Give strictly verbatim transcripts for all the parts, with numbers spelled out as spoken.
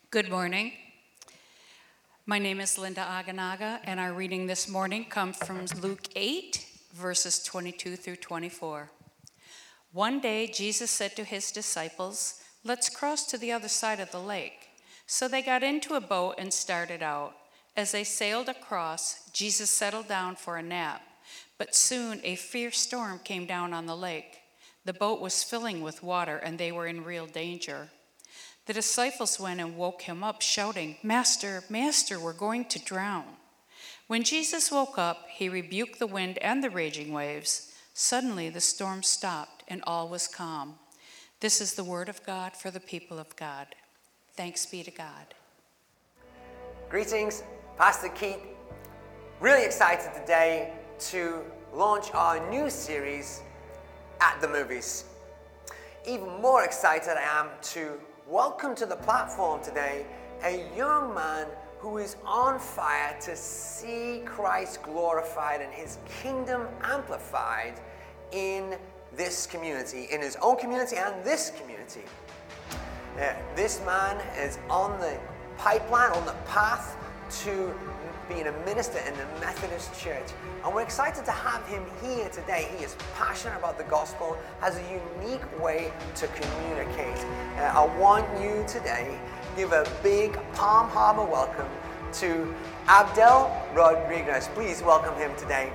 Good morning. My name is Linda Aganaga, and our reading this morning comes from Luke eight, verses twenty-two through twenty-four. One day, Jesus said to his disciples, "Let's cross to the other side of the lake." So they got into a boat and started out. As they sailed across, Jesus settled down for a nap. But soon a fierce storm came down on the lake. The boat was filling with water, and they were in real danger. The disciples went and woke him up, shouting, "Master, Master, we're going to drown." When Jesus woke up, he rebuked the wind and the raging waves. Suddenly the storm stopped, and all was calm. This is the word of God for the people of God. Thanks be to God. Greetings, Pastor Keith. Really excited today to launch our new series, At the Movies. Even more excited I am to welcome to the platform today a young man who is on fire to see Christ glorified and his kingdom amplified in this community, in his own community and this community. Uh, this man is on the pipeline, on the path to being a minister in the Methodist Church. And we're excited to have him here today. He is passionate about the gospel, has a unique way to communicate. Uh, I want you today give a big Palm Harbor welcome to Abdel Rodriguez. Please welcome him today.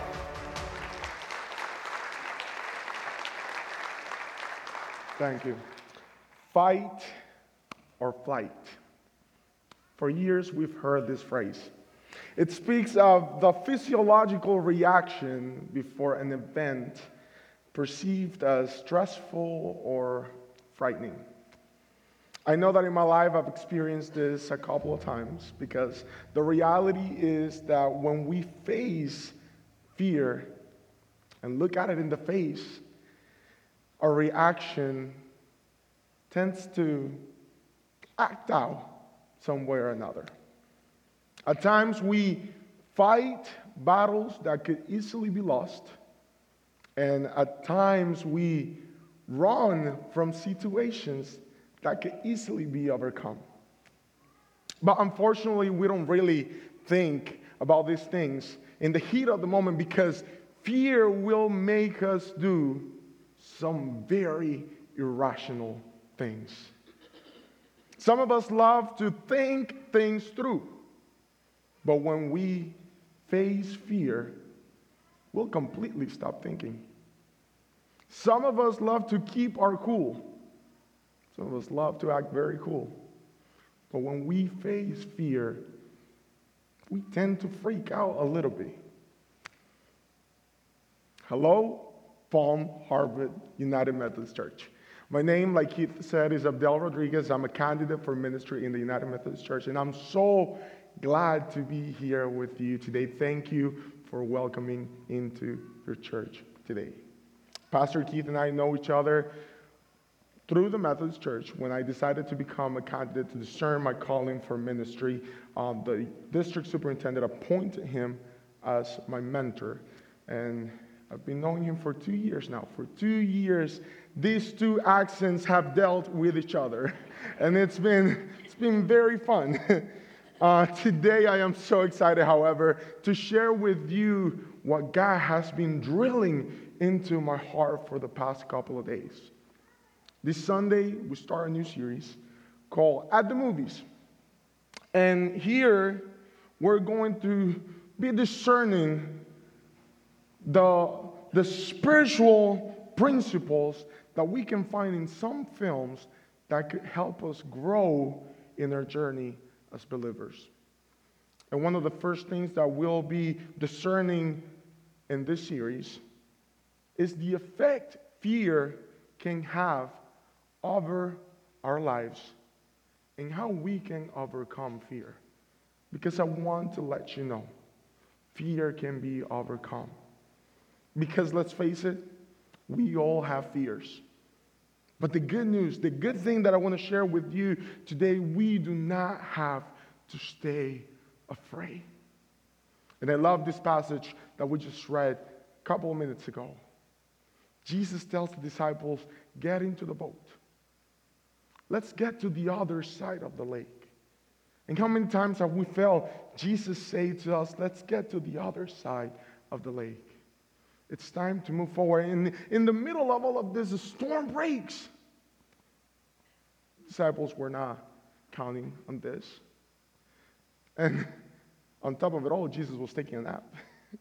Thank you. Fight or flight. For years, we've heard this phrase. It speaks of the physiological reaction before an event perceived as stressful or frightening. I know that in my life I've experienced this a couple of times because the reality is that when we face fear and look at it in the face, our reaction tends to act out some way or another. At times we fight battles that could easily be lost, and at times we run from situations that could easily be overcome. But unfortunately, we don't really think about these things in the heat of the moment because fear will make us do some very irrational things. Some of us love to think things through, but when we face fear, we'll completely stop thinking. Some of us love to keep our cool. Some of us love to act very cool. But when we face fear, we tend to freak out a little bit. Hello, Palm Harbor United Methodist Church. My name, like Keith said, is Abdel Rodriguez. I'm a candidate for ministry in the United Methodist Church, and I'm so glad to be here with you today. Thank you for welcoming into your church today. Pastor Keith and I know each other through the Methodist Church. When I decided to become a candidate to discern my calling for ministry, um, the district superintendent appointed him as my mentor, and I've been knowing him for two years now. For two years, these two accents have dealt with each other, and it's been it's been very fun. Uh, today, I am so excited, however, to share with you what God has been drilling into my heart for the past couple of days. This Sunday, we start a new series called At the Movies. And here, we're going to be discerning the, the spiritual principles that we can find in some films that could help us grow in our journey as believers. And one of the first things that we'll be discerning in this series is the effect fear can have over our lives and how we can overcome fear. Because I want to let you know, fear can be overcome. Because let's face it, we all have fears. But the good news, the good thing that I want to share with you today, we do not have to stay afraid. And I love this passage that we just read a couple of minutes ago. Jesus tells the disciples, get into the boat. Let's get to the other side of the lake. And how many times have we felt Jesus say to us, let's get to the other side of the lake. It's time to move forward. And in the middle of all of this, a storm breaks. Disciples were not counting on this. And on top of it all, Jesus was taking a nap.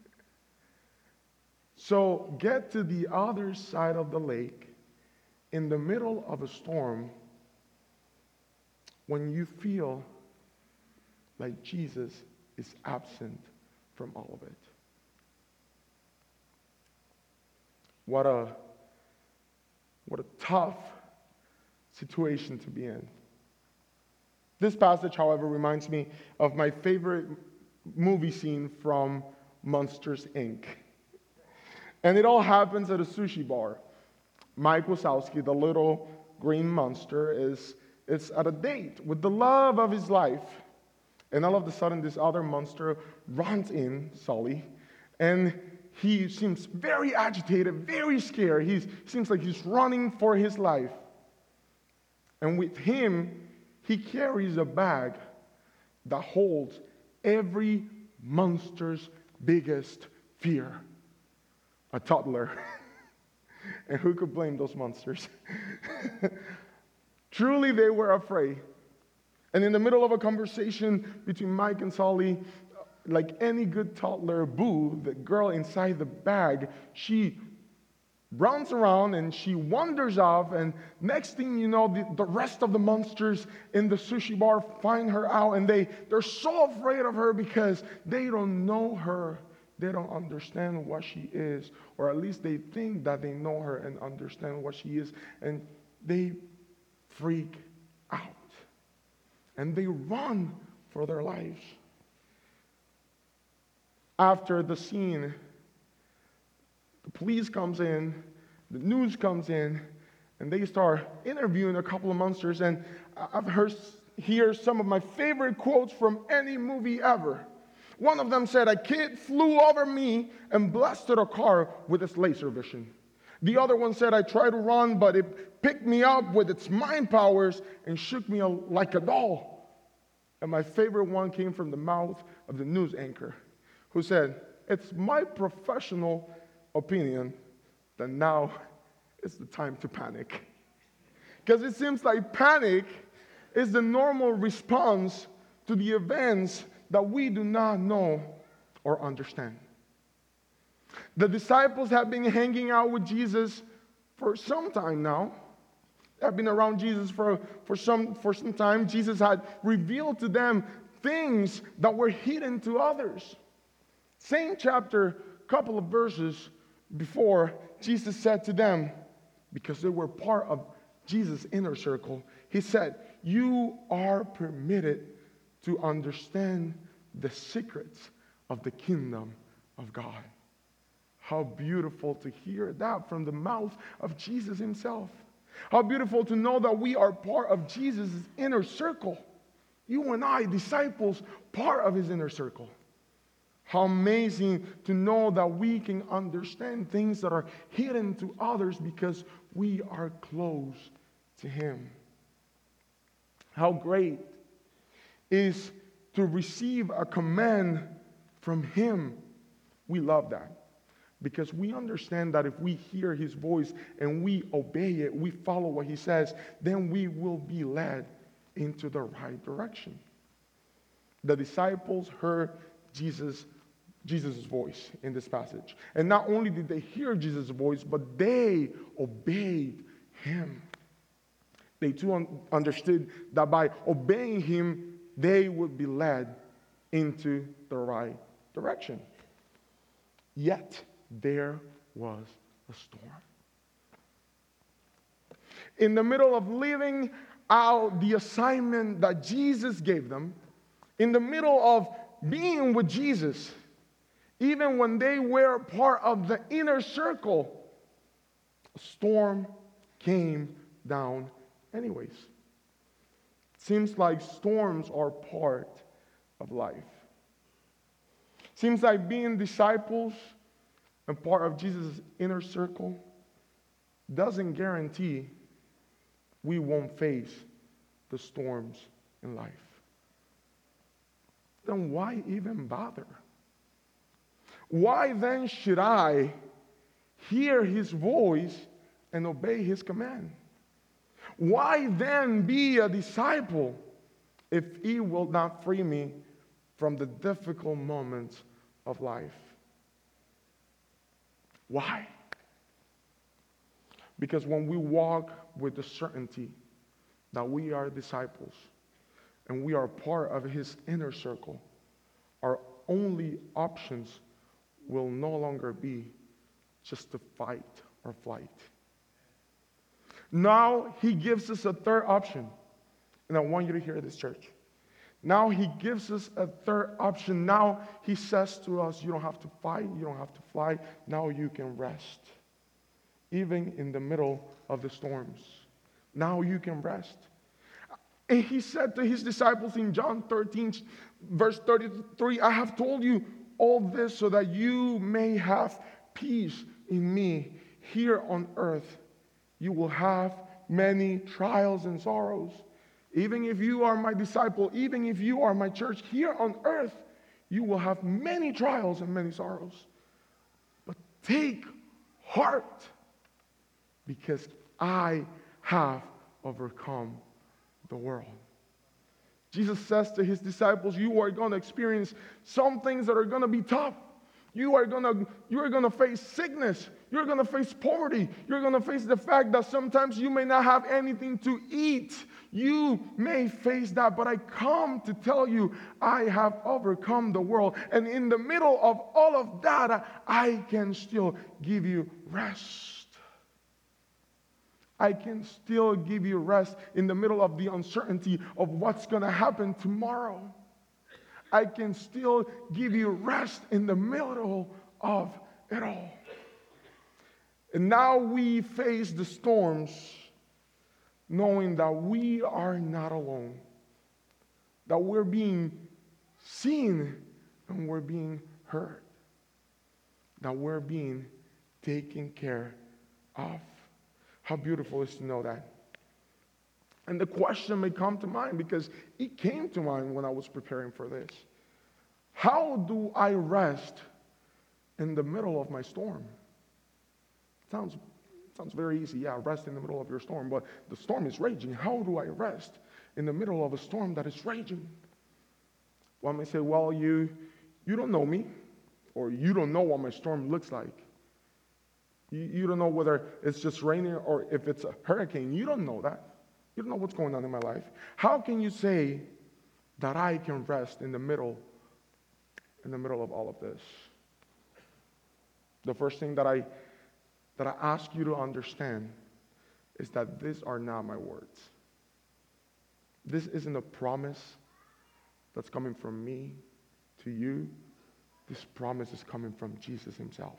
So get to the other side of the lake in the middle of a storm when you feel like Jesus is absent from all of it. What a, what a tough situation to be in. This passage, however, reminds me of my favorite movie scene from Monsters, Incorporated. And it all happens at a sushi bar. Mike Wazowski, the little green monster, is, is at a date with the love of his life. And all of a sudden, this other monster runs in, Sully, and he seems very agitated, very scared. He seems like he's running for his life. And with him, he carries a bag that holds every monster's biggest fear. A toddler. And who could blame those monsters? Truly, they were afraid. And in the middle of a conversation between Mike and Sully, like any good toddler, Boo, the girl inside the bag, she runs around and she wanders off, and next thing you know, the, the rest of the monsters in the sushi bar find her out, and they, they're so afraid of her because they don't know her. They don't understand what she is, or at least they think that they know her and understand what she is, and they freak out. And they run for their lives. After the scene, the police comes in, the news comes in, and they start interviewing a couple of monsters, and I've heard here some of my favorite quotes from any movie ever. One of them said, "A kid flew over me and blasted a car with its laser vision." The other one said, "I tried to run, but it picked me up with its mind powers and shook me like a doll." And my favorite one came from the mouth of the news anchor, who said, "It's my professional opinion that now is the time to panic." Because it seems like panic is the normal response to the events that we do not know or understand. The disciples have been hanging out with Jesus for some time now. They have been around Jesus for, for, some, for some time. Jesus had revealed to them things that were hidden to others. Same chapter, couple of verses before, Jesus said to them, because they were part of Jesus' inner circle, he said, "You are permitted to understand the secrets of the kingdom of God." How beautiful to hear that from the mouth of Jesus himself. How beautiful to know that we are part of Jesus' inner circle. You and I, disciples, part of his inner circle. How amazing to know that we can understand things that are hidden to others because we are close to him. How great is to receive a command from him. We love that because we understand that if we hear his voice and we obey it, we follow what he says, then we will be led into the right direction. The disciples heard Jesus Jesus' voice in this passage. And not only did they hear Jesus' voice, but they obeyed him. They too un- understood that by obeying him, they would be led into the right direction. Yet, there was a storm. In the middle of living out the assignment that Jesus gave them, in the middle of being with Jesus, even when they were part of the inner circle, a storm came down anyways. Seems like storms are part of life. Seems like being disciples and part of Jesus' inner circle doesn't guarantee we won't face the storms in life. then why even bother? Why then should I hear his voice and obey his command? Why then be a disciple if he will not free me from the difficult moments of life? Why? Because when we walk with the certainty that we are disciples and we are part of his inner circle, our only options will no longer be just to fight or flight. Now he gives us a third option, and I want you to hear this, church. Now he gives us a third option. Now he says to us, you don't have to fight, you don't have to fly. Now you can rest, even in the middle of the storms. Now you can rest. And he said to his disciples in John thirteen, verse thirty-three, I have told you all this so that you may have peace in me. Here on earth, you will have many trials and sorrows. Even if you are my disciple, even if you are my church, here on earth, you will have many trials and many sorrows. But take heart, because I have overcome the world. Jesus says to his disciples, you are going to experience some things that are going to be tough. You are going to you are going to face sickness. You're going to face poverty. You're going to face the fact that sometimes you may not have anything to eat. You may face that, but I come to tell you, I have overcome the world. And in the middle of all of that, I can still give you rest. I can still give you rest in the middle of the uncertainty of what's going to happen tomorrow. I can still give you rest in the middle of it all. And now we face the storms knowing that we are not alone, that we're being seen and we're being heard, that we're being taken care of. How beautiful it is to know that. And the question may come to mind, because it came to mind when I was preparing for this. How do I rest in the middle of my storm? Sounds, sounds very easy. Yeah, rest in the middle of your storm. But the storm is raging. How do I rest in the middle of a storm that is raging? One may say, well, you, you don't know me, or you don't know what my storm looks like. You, you don't know whether it's just raining or if it's a hurricane. You don't know that. You don't know what's going on in my life. How can you say that I can rest in the middle, in the middle of all of this? The first thing that I that I ask you to understand is that these are not my words. This isn't a promise that's coming from me to you. This promise is coming from Jesus himself.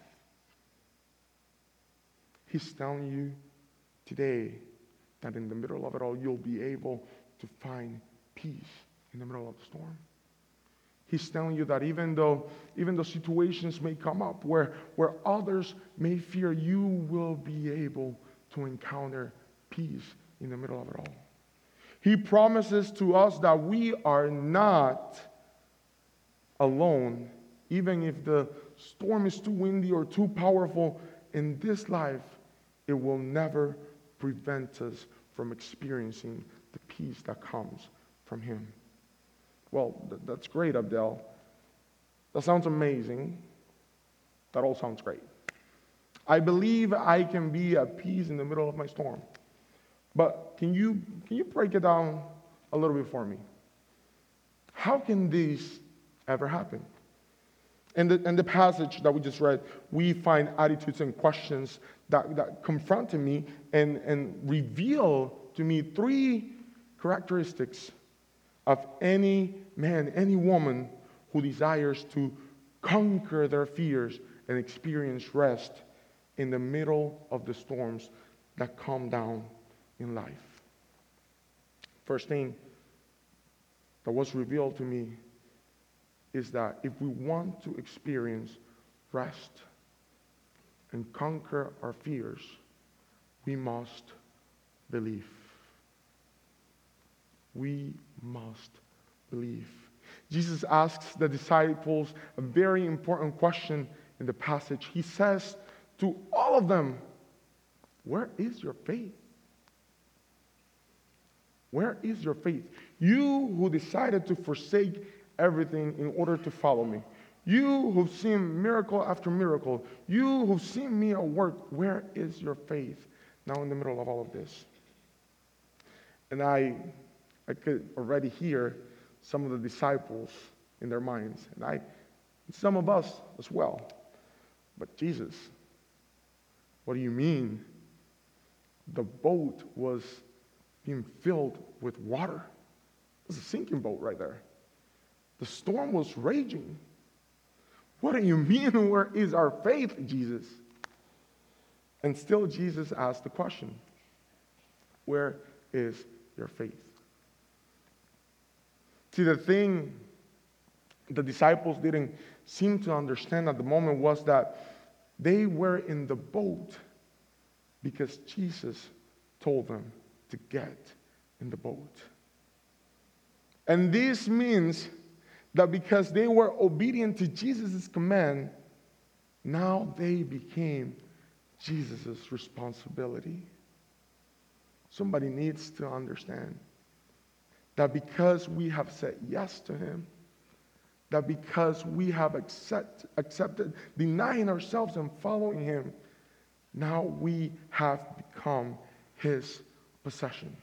He's telling you today that in the middle of it all, you'll be able to find peace in the middle of the storm. He's telling you that even though even though situations may come up where, where others may fear, you will be able to encounter peace in the middle of it all. He promises to us that we are not alone, even if the storm is too windy or too powerful in this life. It will never prevent us from experiencing the peace that comes from him. Well, th- that's great, Abdel. That sounds amazing. That all sounds great. I believe I can be at peace in the middle of my storm. But can you can you break it down a little bit for me? How can this ever happen? In the, in the passage that we just read, we find attitudes and questions that, that confronted me and, and reveal to me three characteristics of any man, any woman who desires to conquer their fears and experience rest in the middle of the storms that come down in life. First thing that was revealed to me is that if we want to experience rest and conquer our fears, we must believe. We must believe. Jesus asks the disciples a very important question in the passage. He says to all of them, where is your faith? Where is your faith? You who decided to forsake everything in order to follow me. You who've seen miracle after miracle. You who've seen me at work. Where is your faith now in the middle of all of this? And I, I could already hear some of the disciples in their minds. And I, some of us as well. But Jesus, what do you mean? The boat was being filled with water. It was a sinking boat right there. The storm was raging. What do you mean, where is our faith, Jesus? And still Jesus asked the question, where is your faith? See, the thing the disciples didn't seem to understand at the moment was that they were in the boat because Jesus told them to get in the boat. And this means that because they were obedient to Jesus' command, now they became Jesus' responsibility. Somebody needs to understand that because we have said yes to him, that because we have accept, accepted denying ourselves and following him, now we have become his possession.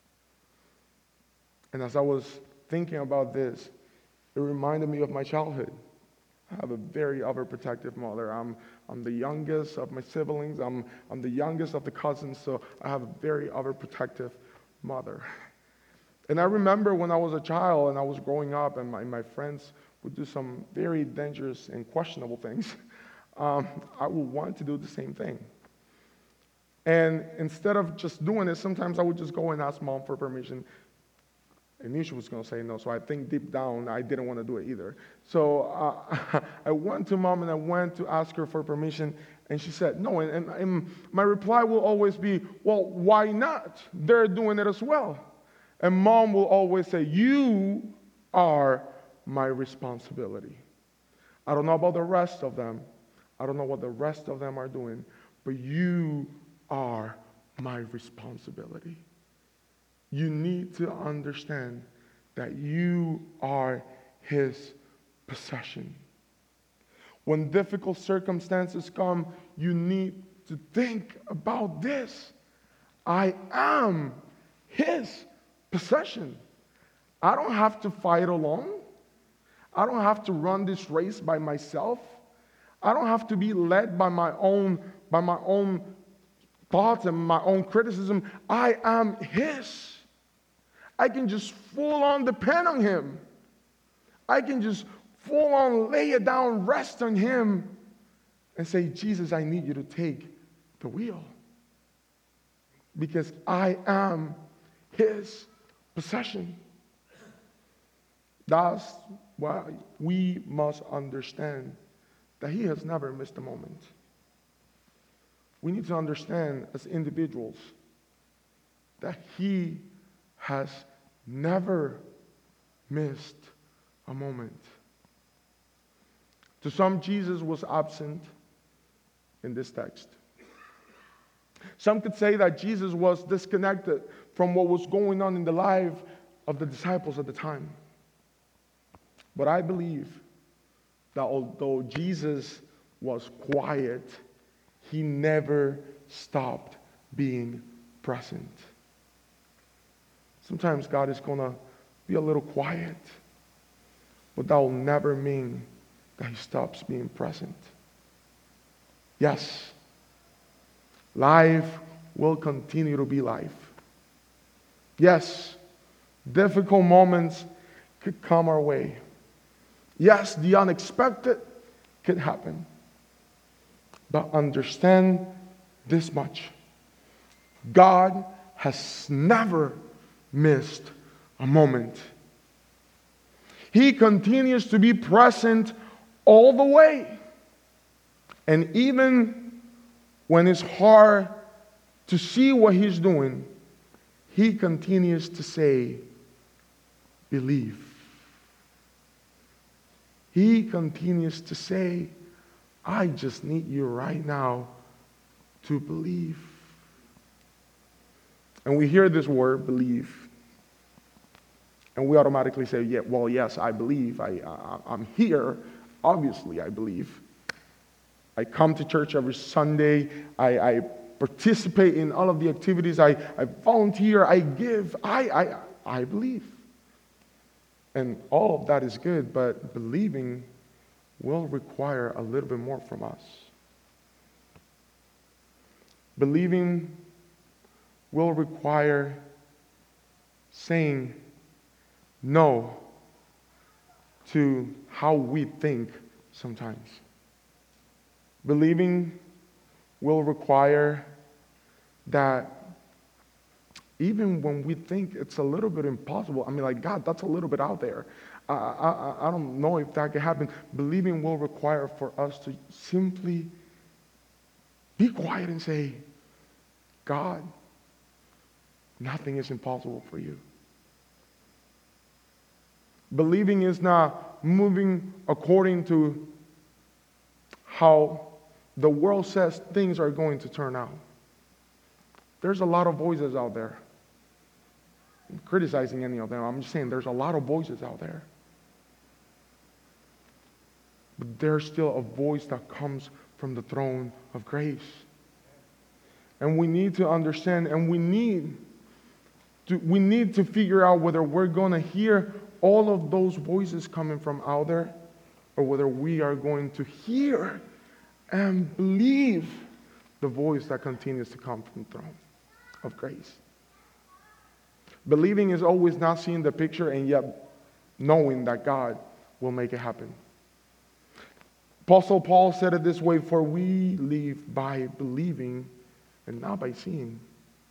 And as I was thinking about this, it reminded me of my childhood. I have a very overprotective mother. I'm, I'm the youngest of my siblings. I'm, I'm the youngest of the cousins, so I have a very overprotective mother. And I remember when I was a child and I was growing up and my, my friends would do some very dangerous and questionable things, um, I would want to do the same thing. And instead of just doing it, sometimes I would just go and ask mom for permission. I knew she was going to say no, so I think deep down I didn't want to do it either. So uh, I went to mom and I went to ask her for permission, and she said no. And, and, and my reply will always be, well, why not? They're doing it as well. And mom will always say, you are my responsibility. I don't know about the rest of them. I don't know what the rest of them are doing, but you are my responsibility. You need to understand that you are his possession. When difficult circumstances come, you need to think about this. I am his possession. I don't have to fight alone. I don't have to run this race by myself. I don't have to be led by my own, by my own thoughts and my own criticism. I am his. I can just full on depend on him. I can just full on lay it down, rest on him, and say, Jesus, I need you to take the wheel. Because I am his possession. That's why we must understand that he has never missed a moment. We need to understand as individuals that he has never missed a moment. To some, Jesus was absent in this text. Some could say that Jesus was disconnected from what was going on in the life of the disciples at the time. But I believe that although Jesus was quiet, he never stopped being present. Sometimes God is going to be a little quiet, but that will never mean that he stops being present. Yes, life will continue to be life. Yes, difficult moments could come our way. Yes, the unexpected could happen. But understand this much. God has never missed a moment. He continues to be present all the way. And even when it's hard to see what he's doing, he continues to say, believe. He continues to say, I just need you right now to believe. And we hear this word, believe, and we automatically say, yeah, well, yes, I believe. I, I, I'm here. Obviously, I believe. I come to church every Sunday. I, I participate in all of the activities. I, I volunteer. I give. I, I, I believe. And all of that is good, but believing will require a little bit more from us. Believing will require saying no to how we think sometimes. Believing will require that even when we think it's a little bit impossible, I mean, like, God, that's a little bit out there. I, I, I don't know if that can happen. Believing will require for us to simply be quiet and say, God, nothing is impossible for you. Believing is not moving according to how the world says things are going to turn out. There's a lot of voices out there. I'm criticizing any of them. I'm just saying there's a lot of voices out there. But there's still a voice that comes from the throne of grace. And we need to understand, and we need to, we need to figure out whether we're going to hear all of those voices coming from out there, or whether we are going to hear and believe the voice that continues to come from the throne of grace. Believing is always not seeing the picture and yet knowing that God will make it happen. Apostle Paul said it this way, for we live by believing and not by seeing.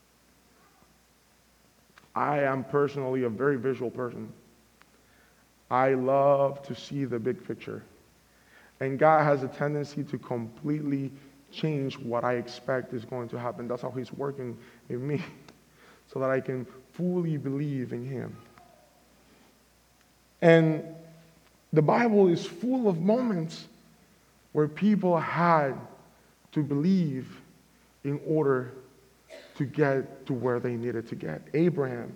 I am personally a very visual person. I love to see the big picture. And God has a tendency to completely change what I expect is going to happen. That's how He's working in me, so that I can fully believe in Him. And the Bible is full of moments where people had to believe in order to get to where they needed to get. Abraham,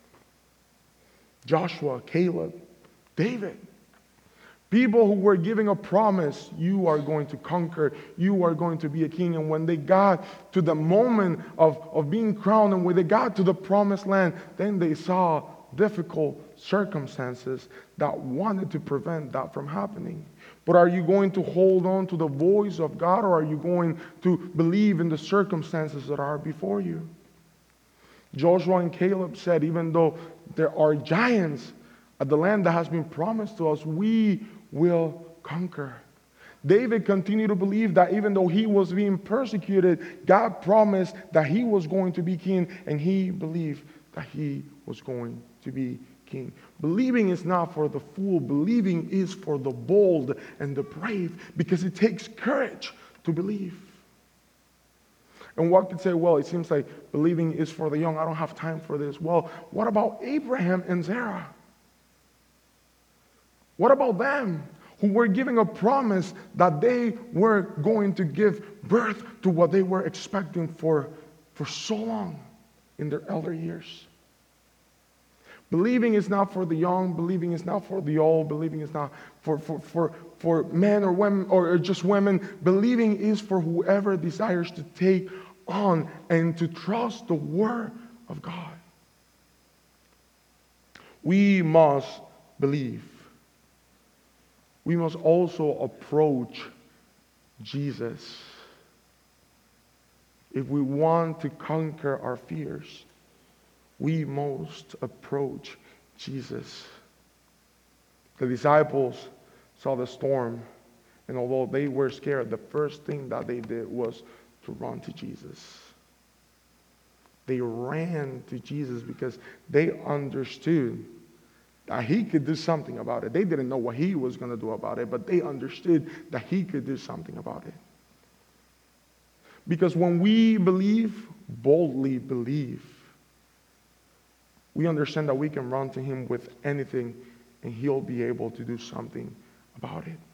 Joshua, Caleb, David. People who were giving a promise, you are going to conquer, you are going to be a king. And when they got to the moment of, of being crowned, and when they got to the promised land, then they saw difficult circumstances that wanted to prevent that from happening. But are you going to hold on to the voice of God, or are you going to believe in the circumstances that are before you? Joshua and Caleb said, even though there are giants at the land that has been promised to us, we will conquer. David continued to believe that even though he was being persecuted, God promised that he was going to be king, and he believed that he was going to be king. Believing is not for the fool. Believing is for the bold and the brave, because it takes courage to believe. And one could say, well, it seems like believing is for the young. I don't have time for this. Well, what about Abraham and Sarah? What about them, who were giving a promise that they were going to give birth to what they were expecting for, for so long in their elder years? Believing is not for the young. Believing is not for the old. Believing is not for, for, for, for men or women or just women. Believing is for whoever desires to take on and to trust the Word of God. We must believe. We must also approach Jesus if we want to conquer our fears. We must approach Jesus. The disciples saw the storm, and although they were scared, the first thing that they did was to run to Jesus. They ran to Jesus because they understood that He could do something about it. They didn't know what He was going to do about it, but they understood that He could do something about it. Because when we believe, boldly believe, we understand that we can run to Him with anything, and He'll be able to do something about it.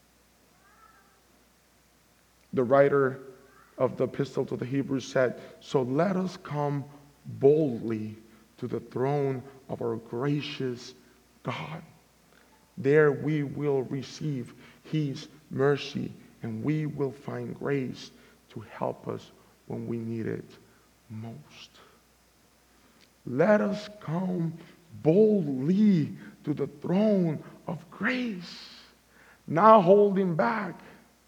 The writer of the epistle to the Hebrews said, "So let us come boldly to the throne of our gracious God. There we will receive his mercy, and we will find grace to help us when we need it most." Let us come boldly to the throne of grace, not holding back.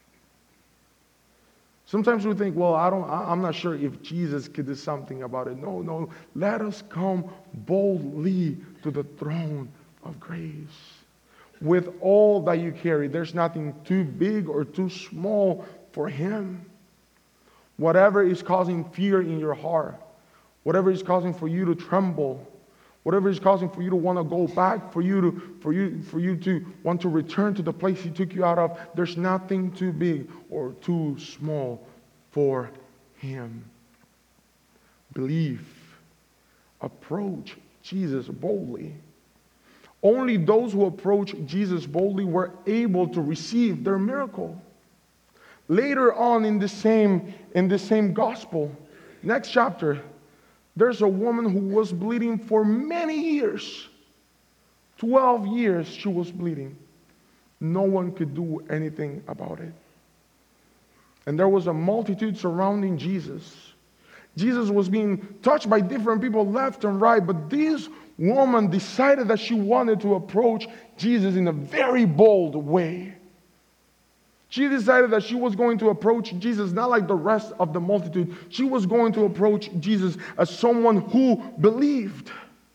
Sometimes we think, well, I don't, I'm not sure if Jesus could do something about it. No, no. Let us come boldly to the throne of grace. With all that you carry, there's nothing too big or too small for him. Whatever is causing fear in your heart, whatever is causing for you to tremble, whatever is causing for you to want to go back, for you to for you for you to want to return to the place he took you out of, there's nothing too big or too small for him. Believe. Approach Jesus boldly. Only those who approach Jesus boldly were able to receive their miracle. Later on in the same in the same gospel, next chapter, there's a woman who was bleeding for many years. Twelve years she was bleeding. No one could do anything about it. And there was a multitude surrounding Jesus. Jesus was being touched by different people left and right, but this woman decided that she wanted to approach Jesus in a very bold way. She decided that she was going to approach Jesus not like the rest of the multitude. She was going to approach Jesus as someone who believed.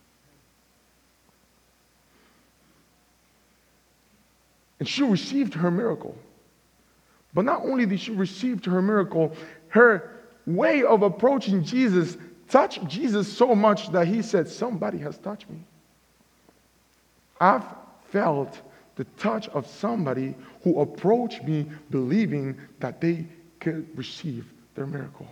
And she received her miracle. But not only did she receive her miracle, her way of approaching Jesus touched Jesus so much that he said, "Somebody has touched me. I've felt the touch of somebody who approached me believing that they could receive their miracle."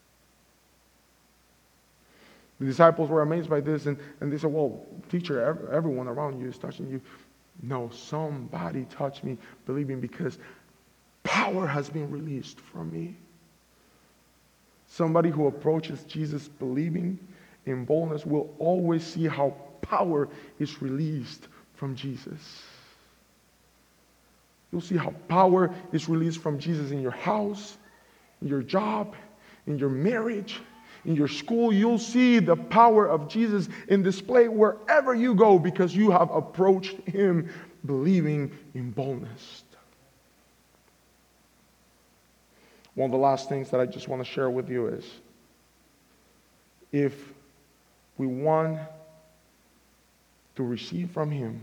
The disciples were amazed by this, and, and they said, "Well, teacher, everyone around you is touching you." No, somebody touched me believing because power has been released from me. Somebody who approaches Jesus believing in boldness will always see how power is released from Jesus. You'll see how power is released from Jesus in your house, in your job, in your marriage, in your school. You'll see the power of Jesus in display wherever you go because you have approached him believing in boldness. One of the last things that I just want to share with you is, if we want to receive from him,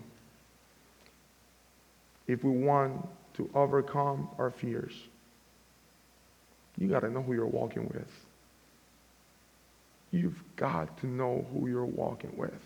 if we want to overcome our fears, you got to know who you're walking with. You've got to know who you're walking with.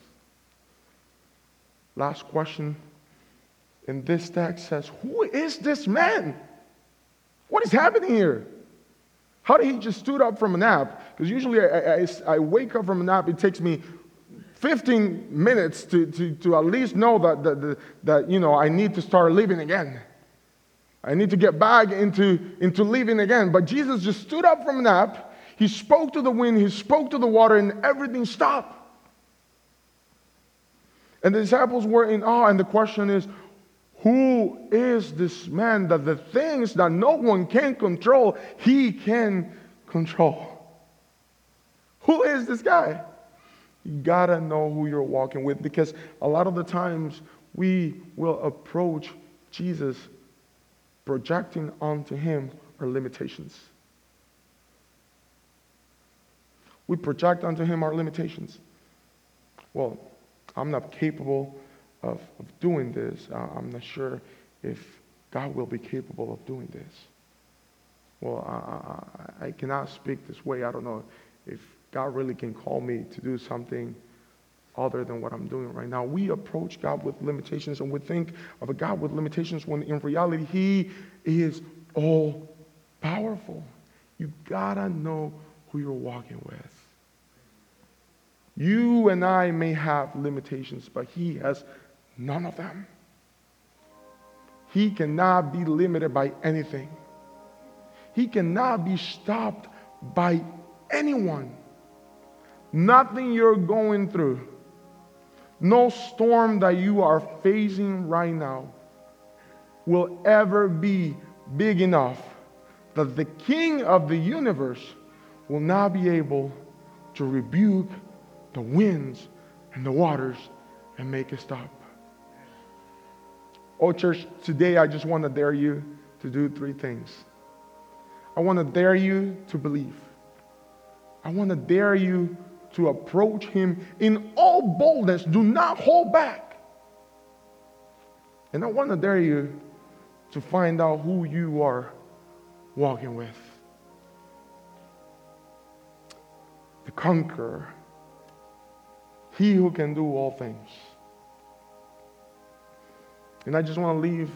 Last question in this text says, who is this man? What is happening here? How did he just stood up from a nap? Because usually I, I, I wake up from a nap, it takes me fifteen minutes to, to, to at least know that, that, that, you know, I need to start living again. I need to get back into, into living again. But Jesus just stood up from a nap. He spoke to the wind. He spoke to the water, and everything stopped. And the disciples were in awe. And the question is, who is this man that the things that no one can control, he can control? Who is this guy? You gotta know who you're walking with, because a lot of the times we will approach Jesus projecting onto him our limitations. We project onto him our limitations. Well, I'm not capable of, of doing this. Uh, I'm not sure if God will be capable of doing this. Well, I, I, I cannot speak this way. I don't know if God really can call me to do something other than what I'm doing right now. We approach God with limitations, and we think of a God with limitations when in reality he is all powerful. You gotta know who you're walking with. You and I may have limitations, but he has none of them. He cannot be limited by anything. He cannot be stopped by anyone. Nothing you're going through, no storm that you are facing right now will ever be big enough that the King of the universe will not be able to rebuke the winds and the waters and make it stop. Oh, church, today I just want to dare you to do three things. I want to dare you to believe. I want to dare you to approach Him in all boldness. Do not hold back. And I want to dare you to find out who you are walking with. The conqueror. He who can do all things. And I just want to leave,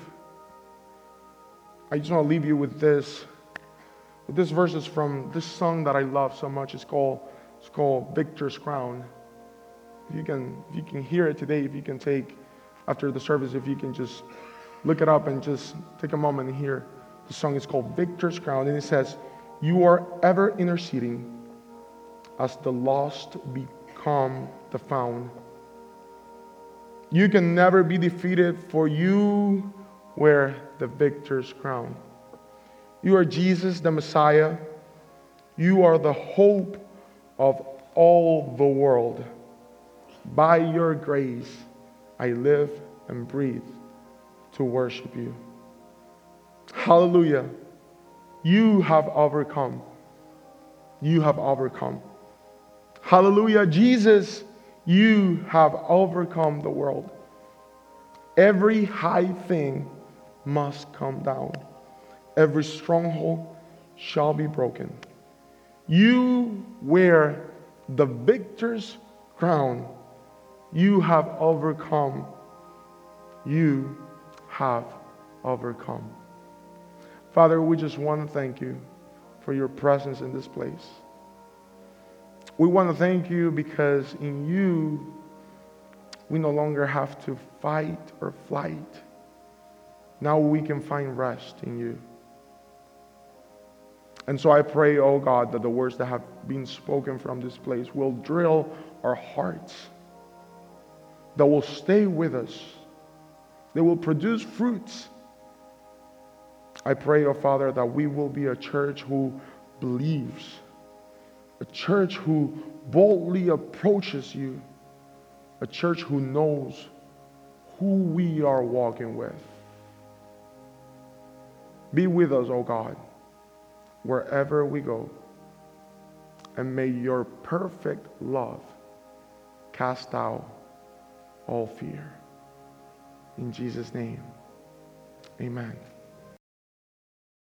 I just want to leave you with this. With this verse is from this song that I love so much. It's called, it's called Victor's Crown. If you can, if you can hear it today, if you can take, after the service, if you can just look it up and just take a moment and hear. The song is called Victor's Crown, and it says, "You are ever interceding as the lost become the found. You can never be defeated, for you wear the victor's crown. You are Jesus the Messiah. You are the hope of all the world. By your grace, I live and breathe to worship you." Hallelujah. You have overcome. You have overcome. Hallelujah. Jesus, you have overcome the world. Every high thing must come down. Every stronghold shall be broken. You wear the victor's crown. You have overcome. You have overcome. Father, we just want to thank you for your presence in this place. We want to thank you because in you, we no longer have to fight or flight. Now we can find rest in you. And so I pray, oh God, that the words that have been spoken from this place will drill our hearts, that will stay with us, they will produce fruits. I pray, oh Father, that we will be a church who believes, a church who boldly approaches you, a church who knows who we are walking with. Be with us, oh God, wherever we go, and may your perfect love cast out all fear. In Jesus' name, amen.